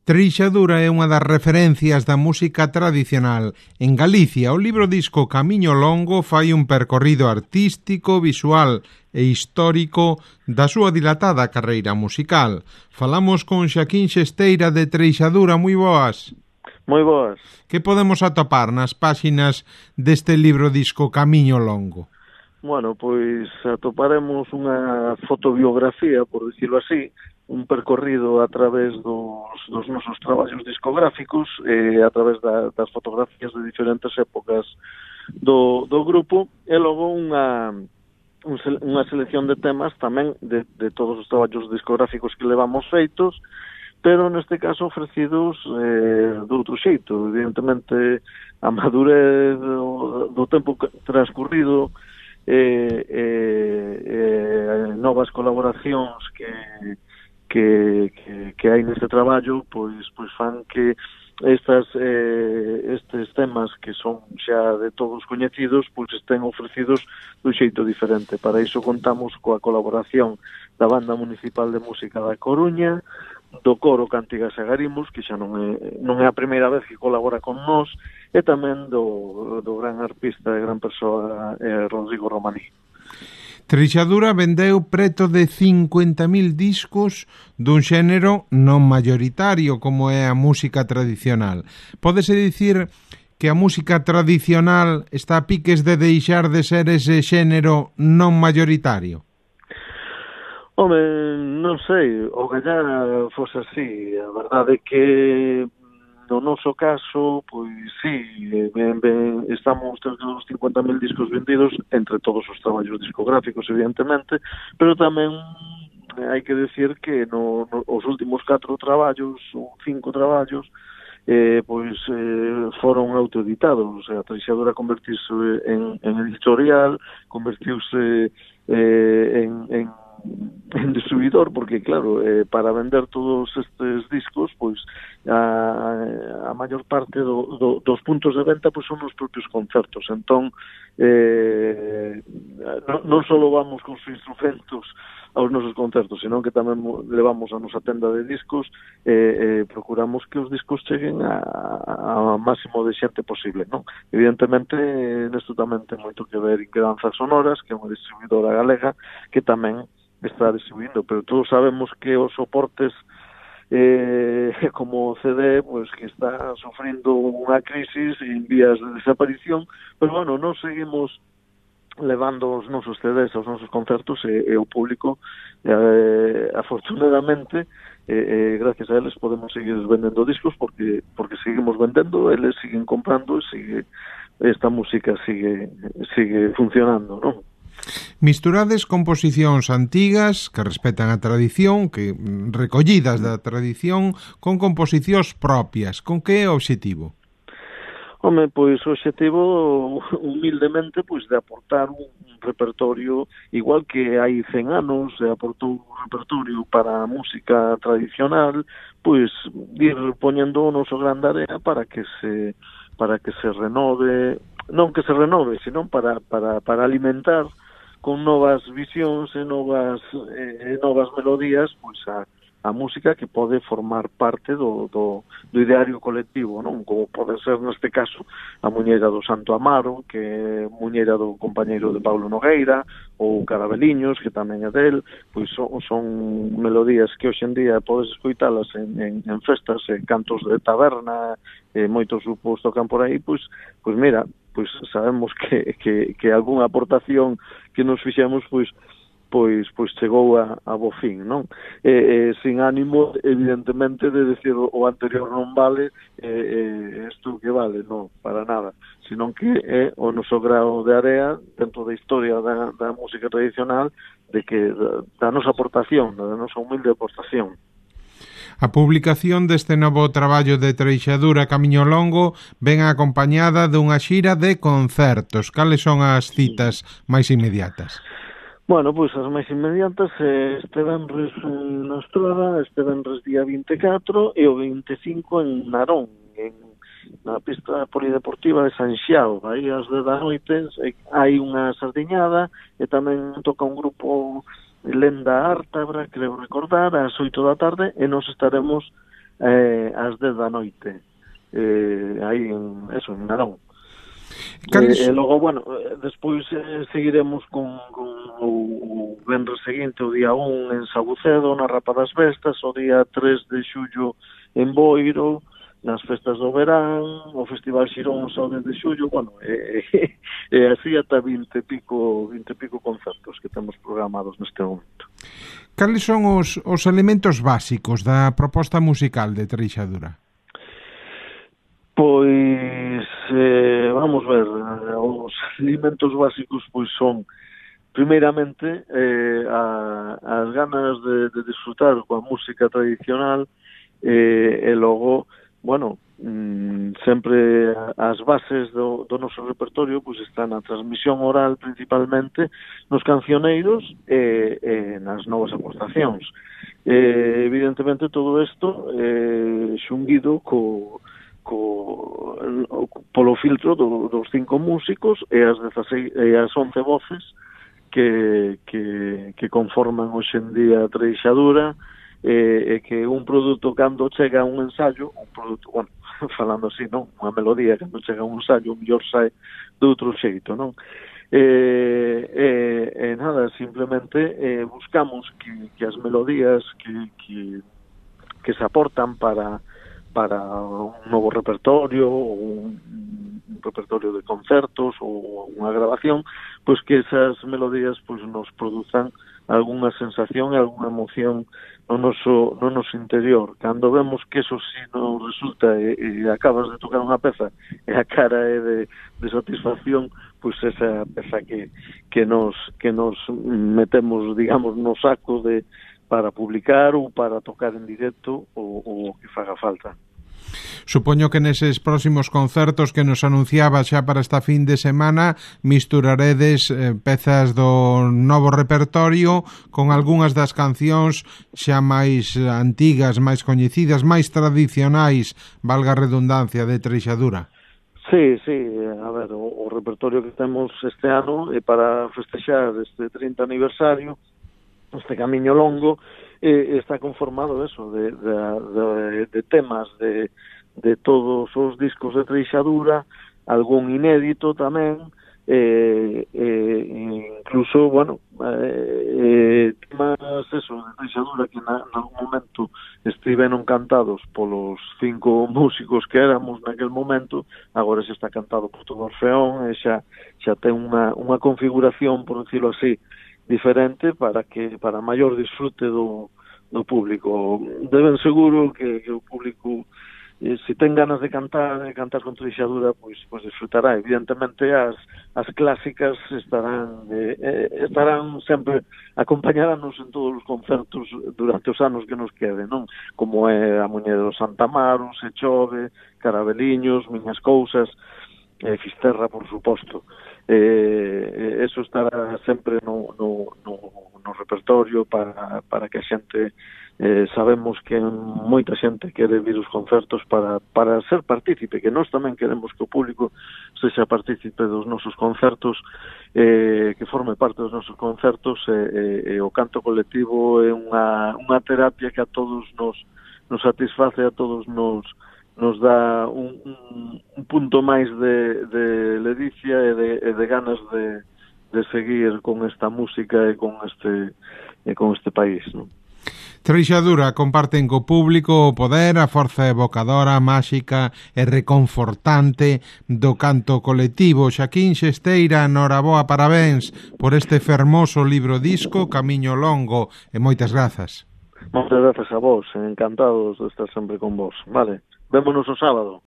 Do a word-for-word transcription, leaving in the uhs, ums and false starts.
Treixadura é unha das referencias da música tradicional. En Galicia, o libro disco Camiño Longo fai un percorrido artístico, visual e histórico da súa dilatada carreira musical. Falamos con Xaquín Xesteira de Treixadura. Moi boas. Moi boas. Que podemos atopar nas páxinas deste libro disco Camiño Longo? Bueno, pois atoparemos unha fotobiografía, por dicirlo así, un percorrido a través dos, dos nosos traballos discográficos, eh, a través da, das fotografías de diferentes épocas do, do grupo, e logo unha, un, unha selección de temas tamén de, de todos os traballos discográficos que levamos feitos, pero neste caso ofrecidos eh, de outro xeito. Evidentemente, a madurez do, do tempo transcurrido, eh, eh, eh, novas colaboracións que que, que, que hai neste traballo, pois pois fan que estas eh, estes temas que son xa de todos coñecidos, pois estén ofrecidos dun xeito diferente. Para iso contamos coa colaboración da Banda Municipal de Música da Coruña, do Coro Cantigas e Garimos, que xa non é, non é a primeira vez que colabora con nós, e tamén do, do gran arpista e gran persoa eh, Rodrigo Romaní. Treixadura vendeu preto de cincuenta mil discos dun xénero non mayoritario como é a música tradicional. Pódese dicir que a música tradicional está a piques de deixar de ser ese xénero non mayoritario? Home, non sei, o gallá fose así. A verdade é que no noso caso, pois sí, ben, ben, estamos entre os cincuenta mil discos vendidos entre todos os traballos discográficos, evidentemente, pero tamén hai que decir que no, no, os últimos catro traballos ou cinco traballos eh, pois eh, foron autoeditados. O sea, a Treixadura convertiuse en, en editorial, convertiuse eh, en, en en distribuidor, porque claro, eh, para vender todos estes discos, pois a, a maior parte do, do, dos puntos de venta pois son os propios concertos. Entón eh, non, non só vamos con os instrumentos aos nosos concertos, senón que tamén levamos a nosa tenda de discos e eh, eh, procuramos que os discos cheguen a, a, a máximo de xente posible, non? Evidentemente, nesto tamén ten moito que ver Inquedanzas Sonoras, que é unha distribuidora galega, que tamén está distribuindo, pero todos sabemos que os soportes eh, como o C D, pues, que está sufrindo unha crisis en vías de desaparición, pero bueno, nos seguimos levando os nosos C Ds aos nosos concertos e, e o público eh, afortunadamente eh, eh, gracias a eles podemos seguir vendendo discos porque porque seguimos vendendo, eles siguen comprando e sigue, esta música sigue sigue funcionando, non? Misturades composicións antigas que respetan a tradición, que recollidas da tradición, con composicións propias. Con que objetivo? Home, pois o objetivo humildemente pois de aportar un repertorio igual que hai cen anos se aportou un repertorio para a música tradicional, pois ir poñendo o noso gran área para que se para que se renove, non que se renove, senón para para para alimentar con novas visións e novas eh, novas melodías pois a, a música que pode formar parte do, do, do ideario colectivo, non? Como pode ser neste caso a Muñeira do Santo Amaro, que é Muñeira do compañeiro de Paulo Nogueira, ou Carabeliños, que tamén é del, pois son, son melodías que hoxe en día podes escoitalas en, en, en festas, en cantos de taberna, e moitos grupos tocan por aí, pois, pois mira, pois sabemos que, que, que algunha aportación que nos fixemos, pois, pois, pois chegou a, a bo fin, non? E, e, sin ánimo, evidentemente, de decir o anterior non vale, e, e, isto que vale, non, para nada, senón que é o noso grao de area dentro da historia da, da música tradicional, de que da, da nosa aportación, da nosa humilde aportación. A publicación deste novo traballo de Treixadura Camiño Longo ven acompañada dunha xira de concertos. Cales son as citas máis inmediatas? Bueno, pois as máis inmediatas eh, este venres eh, na Estrada, este venres día vinte e catro e o vinte e cinco en Narón, en, na pista polideportiva de San Xiao. Aí ás dez da noite hai unha sardiñada e tamén toca un grupo Lenda Ártabra, creo recordar, ás oito da tarde, e nos estaremos eh, ás dez da noite, eh, aí en, eso, en Narón. Carlos... E, e logo, bueno, despois eh, seguiremos con, con o, o venres seguinte, o día un en Sabucedo, na Rapa das Vestas, o día tres de xullo en Boiro, nas festas do verán, o Festival Xirón o dez de xullo, bueno, e, e, e así ata vinte e pico, vinte e pico concertos que temos programados neste momento. Cales son os, os elementos básicos da proposta musical de Treixadura? Pois, eh, vamos ver, os elementos básicos pois son, primeiramente, eh, a, as ganas de, de disfrutar coa música tradicional, eh, e logo, bueno, mm, sempre as bases do, do noso repertorio pois están na transmisión oral principalmente, nos cancioneiros e, e nas novas aportacións. Eh, evidentemente todo isto eh, xunguido co Co, polo filtro do, dos cinco músicos e as dezaseis e as once voces que, que, que conforman hoxe en día a Treixadura, e, e que un produto cando chega a un ensayo, un produto, bueno, falando así, non, unha melodía cando chega a un ensayo, o mellor sai de outro xeito, non? E, e, e nada, simplemente eh, buscamos que, que as melodías que, que, que se aportan para para un novo repertorio ou un, un repertorio de concertos ou unha grabación, pois que esas melodías pois nos produzan algunha sensación e algunha emoción no noso, no noso interior. Cando vemos que eso si nos resulta e, e acabas de tocar unha peza e a cara é de, de satisfacción, pois esa peza que, que, nos, que nos metemos, digamos, no saco de para publicar ou para tocar en directo ou, ou o que faga falta. Supoño que neses próximos concertos que nos anunciaba xa para esta fin de semana misturaredes eh, pezas do novo repertorio con algunhas das cancións xa máis antigas, máis coñecidas, máis tradicionais, valga a redundancia, de Treixadura. Sí, sí, a ver, o, o repertorio que temos este ano é para festexar este trinta aniversario, este camiño longo, eh, está conformado eso de, de, de, de temas de, de todos os discos de Treixadura, algún inédito tamén, eh, eh, incluso, bueno, eh, temas eso de Treixadura que na, en algún momento estiveron cantados polos cinco músicos que éramos naquel momento, agora xa está cantado por todo o Orfeón, e xa, xa ten unha, unha configuración, por decirlo así, diferente para que para maior disfrute do, do público. Deben seguro que, que o público eh, se ten ganas de cantar, de cantar con Treixadura, pois pois disfrutará. Evidentemente as as clásicas estarán eh, eh, estarán sempre acompañaránnos en todos os concertos durante os anos que nos queden, non? Como é a Muñeira do Santa Amaro, Se Chove, Carabeliños, Miñas Cousas, eh, Fisterra, por suposto. Eh, eso estará sempre no, no, no, no repertorio para, para que a xente eh, sabemos que moita xente quere vir os concertos para, para ser partícipe, que nós tamén queremos que o público sexa partícipe dos nosos concertos, eh, que forme parte dos nosos concertos, e eh, eh, eh, o canto colectivo é unha, unha terapia que a todos nos, nos satisface, a todos nos nos dá un, un, un punto máis de, de ledicia e de, e de ganas de, de seguir con esta música e con este e con este país, non? Treixadura comparten co público o poder, a forza evocadora, máxica e reconfortante do canto colectivo. Xaquín Xesteira, noraboa, parabéns por este fermoso libro disco Camiño Longo, e moitas grazas. Moitas grazas a vos, encantados de estar sempre con vos. Vale, vémonos o sábado.